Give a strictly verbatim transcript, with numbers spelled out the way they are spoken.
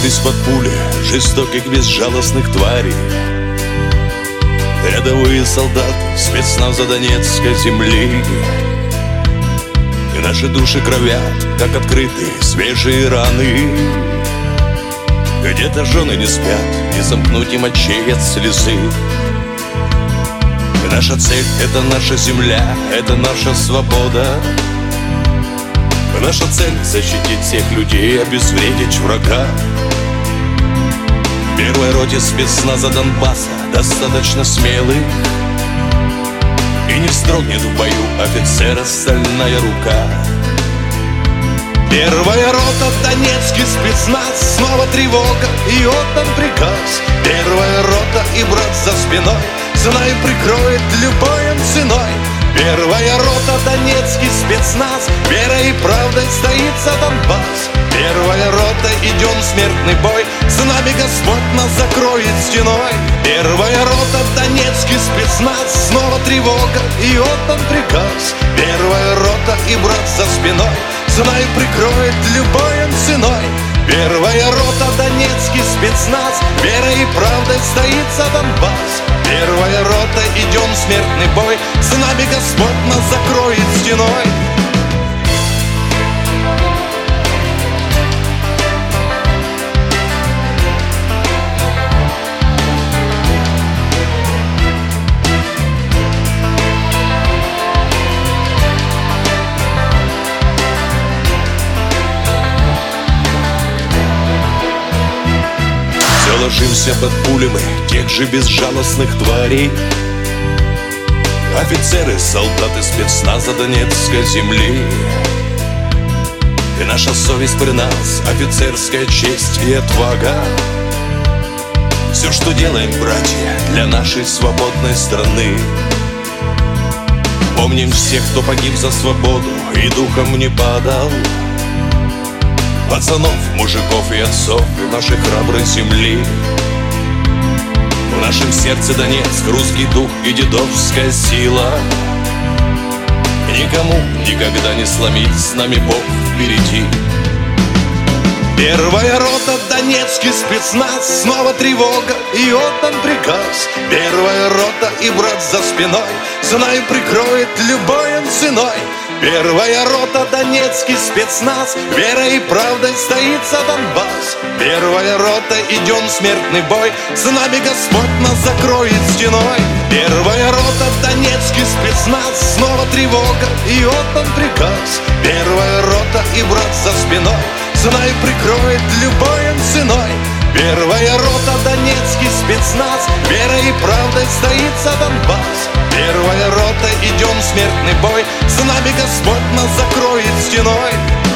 Сложились под пули жестоких безжалостных тварей. Рядовые солдаты спецназа Донецкой земли. И наши души кровят, как открытые свежие раны. Где-то жены не спят, не замкнуть им очей от слезы. И наша цель — это наша земля, это наша свобода. И наша цель — защитить всех людей, обезвредить врага. В первой роте спецназа Донбасса достаточно смелых, и не вздрогнет в бою офицера стальная рука. Первая рота, Донецкий спецназ, снова тревога и отдан приказ. Первая рота и брат за спиной, знай, прикроет любой ценой. Первая рота, Донецкий спецназ, верой и правдой стоит за Донбасс. Первая рота, идем в смертный бой, с нами Господь нас закроет стеной. Первая рота, Донецкий спецназ, снова тревога и отдан приказ. Первая рота и брат за спиной, знай, прикроет любой ценой. Первая рота, Донецкий спецназ, верой и правдой стоит за Донбасс. Первая рота, идем в смертный бой, с нами Господь нас закроет стеной. Ложимся под пулями тех же безжалостных тварей. Офицеры, солдаты спецназа Донецкой земли. И наша совесть при нас, офицерская честь и отвага. Все, что делаем, братья, для нашей свободной страны. Помним всех, кто погиб за свободу и духом не падал. Пацанов, мужиков и отцов нашей храброй земли. В нашем сердце Донецк, русский дух и дедовская сила. Никому никогда не сломить, с нами Бог впереди. Первая рота, Донецкий спецназ, снова тревога и отдан приказ. Первая рота и брат за спиной, знай, прикроет любой ценой. Первая рота, Донецкий спецназ, верой и правдой стоит за Донбасс. Первая рота, идем в смертный бой, с нами Господь нас закроет стеной. Первая рота, Донецкий спецназ, снова тревога и отдан приказ. Первая рота и брат за спиной, знай, прикроет любой ценой. Первая рота, Донецкий спецназ, верой и правдой стоит за Донбасс. Первая рота, идем в смертный бой, с нами Господь нас закроет стеной.